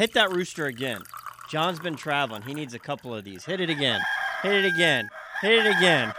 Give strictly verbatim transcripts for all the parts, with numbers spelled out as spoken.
Hit that rooster again. John's been traveling. He needs a couple of these. Hit it again. Hit it again. Hit it again.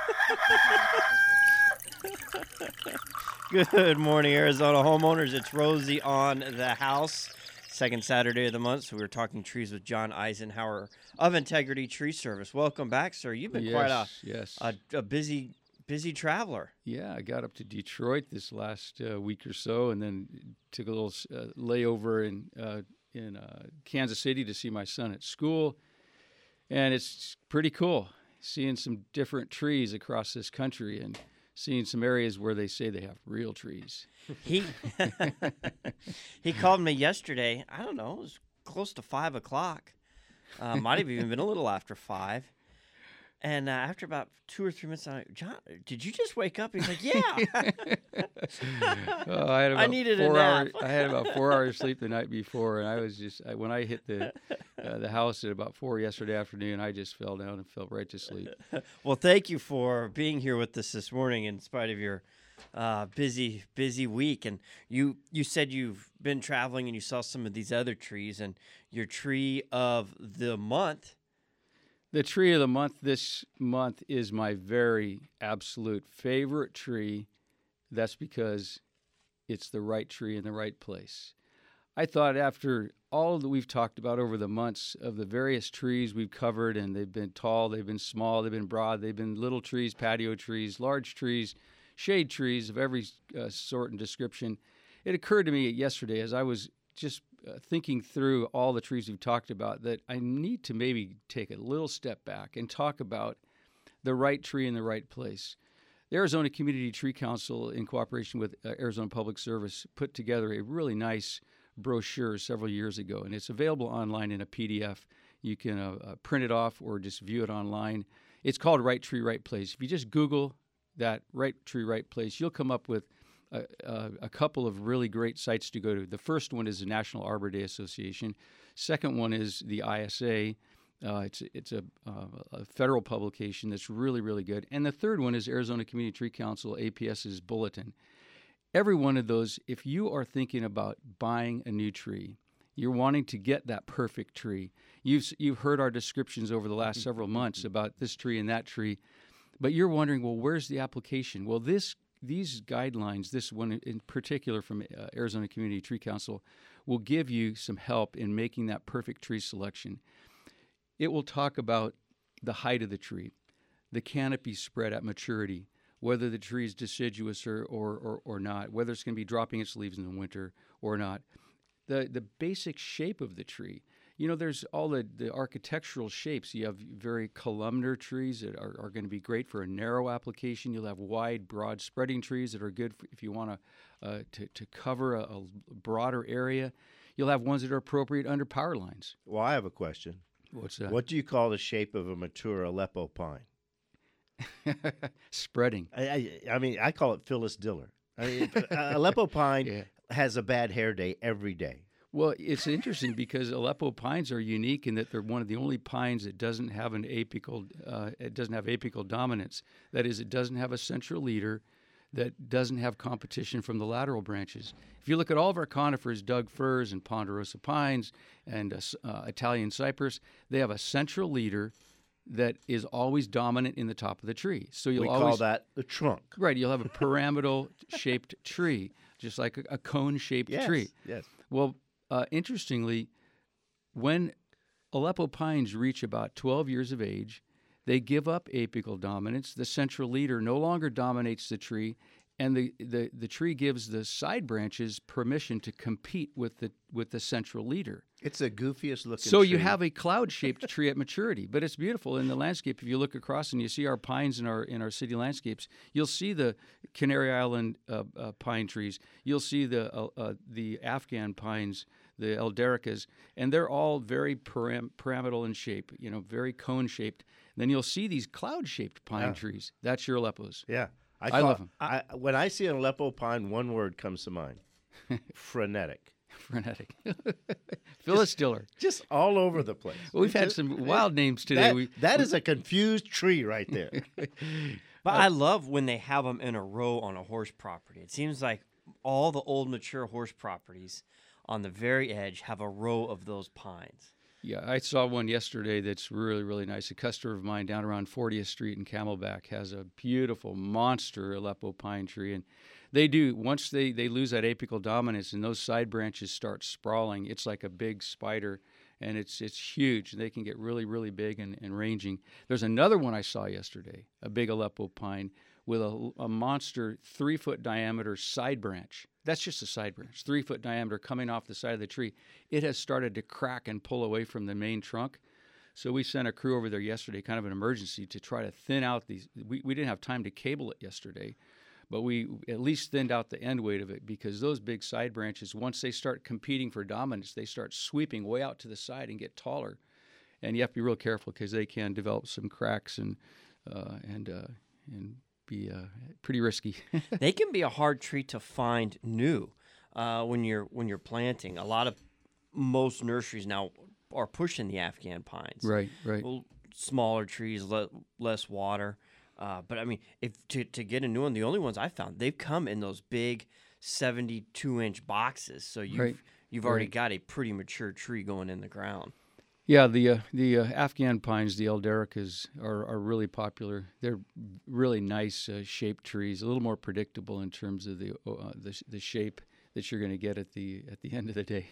Good morning, Arizona homeowners. It's Rosie on the house. Second Saturday of the month, so we were talking trees with John Eisenhower of Integrity Tree Service. Welcome back, sir. You've been yes, quite a, yes. a a busy busy traveler. Yeah, I got up to Detroit this last uh, week or so, and then took a little uh, layover in uh, in uh, Kansas City to see my son at school, and it's pretty cool seeing some different trees across this country and seeing some areas where they say they have real trees. He he called me yesterday. I don't know. It was close to five o'clock. Uh, might have even been a little after five. And uh, after about two or three minutes, I'm like, John, did you just wake up? He's like, yeah. oh, I, had about I needed four a nap. Hours, I had about four hours sleep the night before, and I was just I, when I hit the uh, the house at about four yesterday afternoon, I just fell down and fell right to sleep. Well, thank you for being here with us this morning, in spite of your uh, busy busy week. And you you said you've been traveling and you saw some of these other trees, and your tree of the month. The tree of the month this month is my very absolute favorite tree. That's because it's the right tree in the right place. I thought after all that we've talked about over the months of the various trees we've covered, and they've been tall, they've been small, they've been broad, they've been little trees, patio trees, large trees, shade trees of every uh, sort and description, it occurred to me yesterday as I was just Uh, thinking through all the trees we've talked about that I need to maybe take a little step back and talk about the right tree in the right place. The Arizona Community Tree Council, in cooperation with uh, Arizona Public Service, put together a really nice brochure several years ago, and it's available online in a P D F. You can uh, uh, print it off or just view it online. It's called Right Tree, Right Place. If you just Google that Right Tree, Right Place, you'll come up with A, a, a couple of really great sites to go to. The first one is the National Arbor Day Association. Second one is the I S A. Uh, it's it's a, uh, a federal publication that's really, really good. And the third one is Arizona Community Tree Council, APS's bulletin. Every one of those, if you are thinking about buying a new tree, you're wanting to get that perfect tree. You've, you've heard our descriptions over the last several months about this tree and that tree, but you're wondering, well, where's the application? Well, this These guidelines, this one in particular from uh, Arizona Community Tree Council, will give you some help in making that perfect tree selection. It will talk about the height of the tree, the canopy spread at maturity, whether the tree is deciduous or, or, or, or not, whether it's going to be dropping its leaves in the winter or not, the, the basic shape of the tree. You know, there's all the, the architectural shapes. You have very columnar trees that are, are going to be great for a narrow application. You'll have wide, broad spreading trees that are good for if you want to, uh, to to cover a, a broader area. You'll have ones that are appropriate under power lines. Well, I have a question. What's that? What do you call the shape of a mature Aleppo pine? Spreading. I, I, I mean, I call it Phyllis Diller. I mean, uh, Aleppo pine Yeah. has a bad hair day every day. Well, it's interesting because Aleppo pines are unique in that they're one of the only pines that doesn't have an apical, uh, it doesn't have apical dominance. That is, it doesn't have a central leader that doesn't have competition from the lateral branches. If you look at all of our conifers, Doug firs and ponderosa pines and uh, uh, Italian cypress, they have a central leader that is always dominant in the top of the tree. So you'll we always call that the trunk. Right, you'll have a pyramidal-shaped tree, just like a, a cone-shaped Yes, tree. yes. Well, Uh, interestingly, when Aleppo pines reach about twelve years of age, they give up apical dominance. The central leader no longer dominates the tree, and the, the, the tree gives the side branches permission to compete with the with the central leader. It's the goofiest looking So tree. you have a cloud-shaped tree at maturity, but it's beautiful in the landscape. If you look across and you see our pines in our in our city landscapes, you'll see the Canary Island uh, uh, pine trees. You'll see the uh, uh, the Afghan pines, the Eldericas, and they're all very pyram- pyramidal in shape, you know, very cone-shaped. Then you'll see these cloud-shaped pine Yeah. trees. That's your Aleppos. Yeah. I, I call, love 'em. I, when I see an Aleppo pine, one word comes to mind. Frenetic. Frenetic. Phyllis Diller. Just all over the place. Well, we've had Just- some wild names today. That, we, that is a confused tree right there. But I love when they have them in a row on a horse property. It seems like all the old mature horse properties on the very edge have a row of those pines. Yeah, I saw one yesterday that's really, really nice. A customer of mine down around fortieth Street in Camelback has a beautiful monster Aleppo pine tree. And they do, once they, they lose that apical dominance and those side branches start sprawling, it's like a big spider, and it's it's huge. They can get really, really big and, and ranging. There's another one I saw yesterday, a big Aleppo pine with a, a monster three-foot diameter side branch. That's just a side branch, three-foot diameter coming off the side of the tree. It has started to crack and pull away from the main trunk. So we sent a crew over there yesterday, kind of an emergency, to try to thin out these. We, we didn't have time to cable it yesterday, but we at least thinned out the end weight of it, because those big side branches, once they start competing for dominance, they start sweeping way out to the side and get taller. And you have to be real careful, because they can develop some cracks and uh, and uh, and be uh, pretty risky. They can be a hard tree to find new uh, when you're when you're planting. A lot of most nurseries now are pushing the Afghan pines. Right, right. Well, smaller trees, le- less water. Uh, but I mean, if to to get a new one, the only ones I found, they've come in those big seventy-two inch boxes. So you've Right. you've already Right. got a pretty mature tree going in the ground. Yeah, the uh, the uh, Afghan pines, the Eldericas, are, are really popular. They're really nice uh, shaped trees, a little more predictable in terms of the uh, the, the shape that you're going to get at the at the end of the day.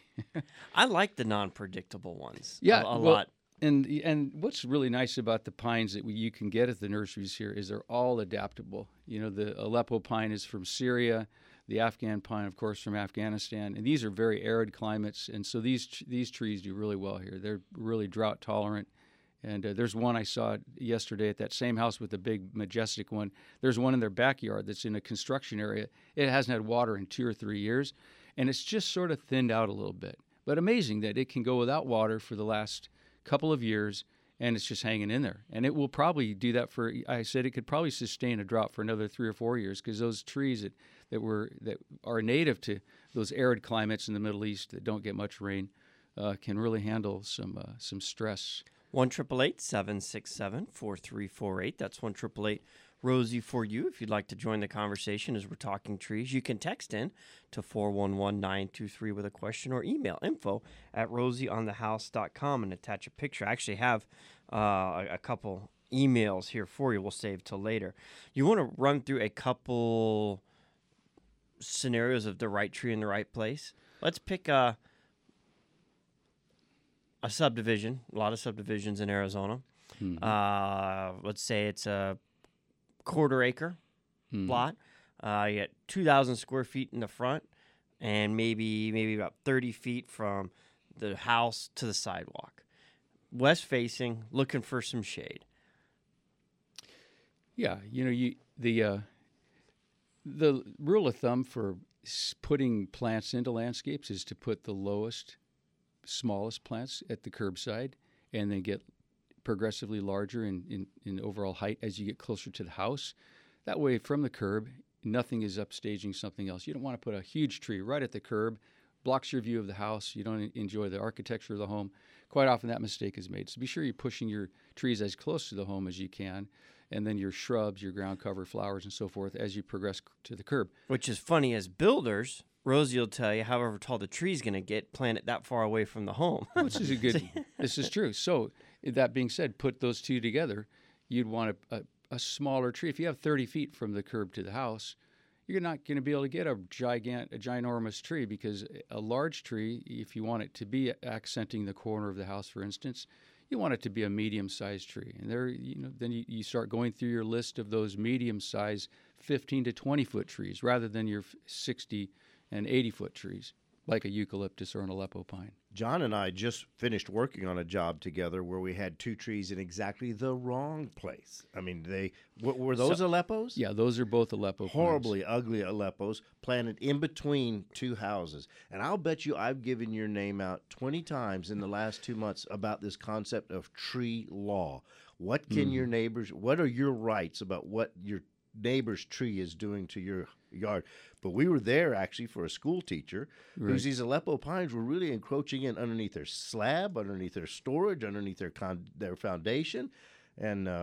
I like the non-predictable ones. Yeah, a, a well, lot. And and what's really nice about the pines that we, you can get at the nurseries here is they're all adaptable. You know, the Aleppo pine is from Syria, the Afghan pine, of course, from Afghanistan, and these are very arid climates, and so these these trees do really well here. They're really drought tolerant. And uh, there's one I saw yesterday at that same house with the big majestic one. There's one in their backyard that's in a construction area. It hasn't had water in two or three years, and it's just sort of thinned out a little bit. But amazing that it can go without water for the last couple of years, and it's just hanging in there. And it will probably do that for, I said it could probably sustain a drought for another three or four years, because those trees that, that were that are native to those arid climates in the Middle East that don't get much rain uh, can really handle some uh, some stress. one triple eight seven six seven four three four eight. That's one triple eight Rosie for you. If you'd like to join the conversation as we're talking trees, you can text in to four one one nine two three with a question, or email info at rosie on the house dot com and attach a picture. I actually have uh, a, a couple emails here for you. We'll save till later. You want to run through a couple scenarios of the right tree in the right place? Let's pick a, a subdivision. A lot of subdivisions in Arizona. Mm-hmm. Uh, let's say it's a quarter acre Mhm. plot. Uh, you got two thousand square feet in the front, and maybe maybe about thirty feet from the house to the sidewalk. West facing, looking for some shade. Yeah, you know, you the uh, the rule of thumb for s- putting plants into landscapes is to put the lowest, smallest plants at the curbside, and then get progressively larger in, in, in overall height as you get closer to the house. That way, from the curb, nothing is upstaging something else. You don't want to put a huge tree right at the curb, blocks your view of the house. You don't enjoy the architecture of the home. Quite often that mistake is made. So be sure you're pushing your trees as close to the home as you can, and then your shrubs, your ground cover, flowers, and so forth as you progress to the curb. Which is funny, as builders, Rosie will tell you, however tall the tree's going to get, plant it that far away from the home. Which is a good, this is true. So that being said, put those two together, you'd want a, a, a smaller tree. If you have thirty feet from the curb to the house, you're not going to be able to get a gigant, a ginormous tree, because a large tree, if you want it to be accenting the corner of the house, for instance, you want it to be a medium-sized tree. And there, you know, then you, you start going through your list of those medium-sized fifteen to twenty foot trees, rather than your sixty and eighty foot trees, like a eucalyptus or an Aleppo pine. John and I just finished working on a job together where we had two trees in exactly the wrong place. I mean, they w- were those So- Aleppos? Yeah, those are both Aleppo pines. Horribly ugly Aleppos planted in between two houses. And I'll bet you I've given your name out twenty times in the last two months about this concept of tree law. What can Mhm. your neighbors, what are your rights about what your neighbor's tree is doing to your yard? But we were there actually for a school teacher Right. whose these Aleppo pines were really encroaching in underneath their slab, underneath their storage, underneath their con- their foundation. And um,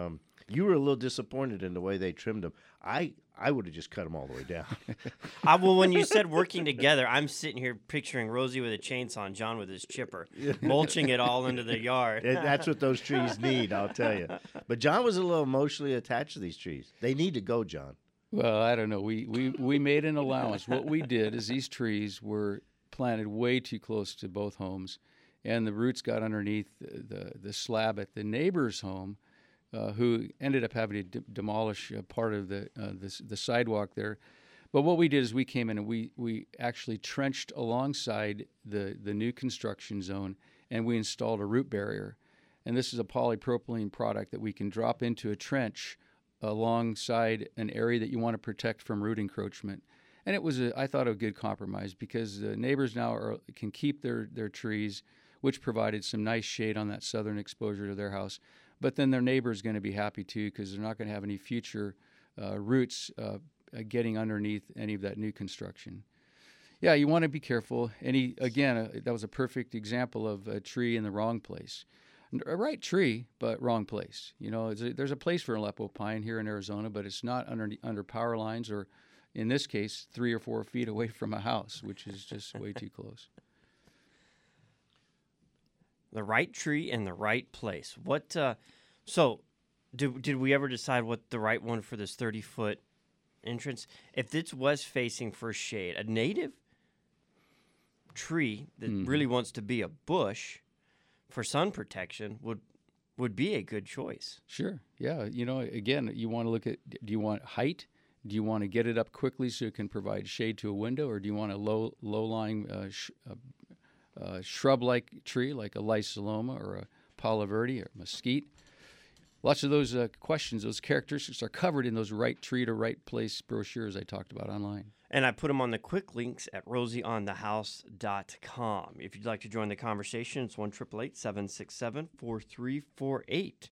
You were a little disappointed in the way they trimmed them. I I would have just cut them all the way down. I, well, when you said working together, I'm sitting here picturing Rosie with a chainsaw and John with his chipper, mulching it all into the yard. And that's what those trees need, I'll tell you. But John was a little emotionally attached to these trees. They need to go, John. Well, I don't know. We, we, we made an allowance. What we did is these trees were planted way too close to both homes, and the roots got underneath the, the, the slab at the neighbor's home, uh, who ended up having to de- demolish a part of the, uh, the the sidewalk there. But what we did is we came in and we, we actually trenched alongside the, the new construction zone, and we installed a root barrier. And this is a polypropylene product that we can drop into a trench alongside an area that you want to protect from root encroachment. And it was, a, I thought, a good compromise because the neighbors now are, can keep their, their trees, which provided some nice shade on that southern exposure to their house. But then their neighbor is going to be happy too because they're not going to have any future uh, roots uh, getting underneath any of that new construction. Yeah, you want to be careful. Any again, uh, that was a perfect example of a tree in the wrong place. A right tree, but wrong place. You know, a, there's a place for Aleppo pine here in Arizona, but it's not under under power lines or, in this case, three or four feet away from a house, which is just way too close. The right tree in the right place. What? Uh, so, did did we ever decide what the right one for this thirty foot entrance? If it's west facing for shade, a native tree that Mm. really wants to be a bush for sun protection would would be a good choice. Sure. Yeah. You know, again, you want to look at, do you want height? Do you want to get it up quickly so it can provide shade to a window, or do you want a low low lying uh, sh- uh, uh, shrub like tree like a lysoloma or a palo verde or mesquite? Lots of those uh, questions, those characteristics are covered in those right tree to right place brochures I talked about online. And I put them on the quick links at rosie on the house dot com. If you'd like to join the conversation, it's one eight eight eight, seven six seven, four three four eight.